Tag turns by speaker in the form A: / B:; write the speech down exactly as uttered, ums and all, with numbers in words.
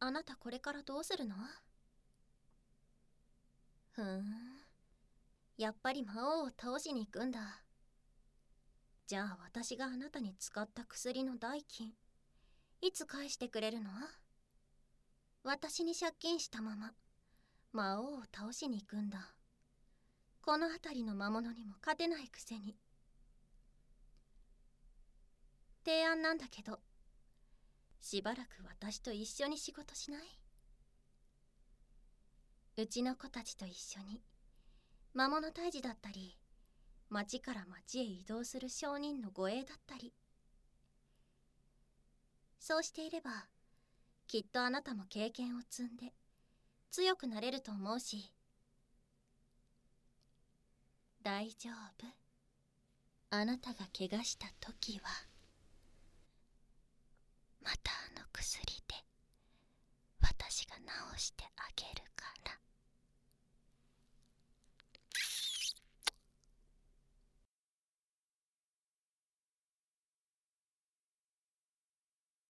A: あなたこれからどうするの？ふーん、やっぱり魔王を倒しに行くんだ。じゃあ私があなたに使った薬の代金、いつ返してくれるの？私に借金したまま魔王を倒しに行くんだ。この辺りの魔物にも勝てないくせに。提案なんだけど、しばらく私と一緒に仕事しない？うちの子たちと一緒に魔物退治だったり、町から町へ移動する商人の護衛だったり。そうしていればきっとあなたも経験を積んで強くなれると思うし。大丈夫。あなたが怪我した時はまたあの薬で私が治してあげるから。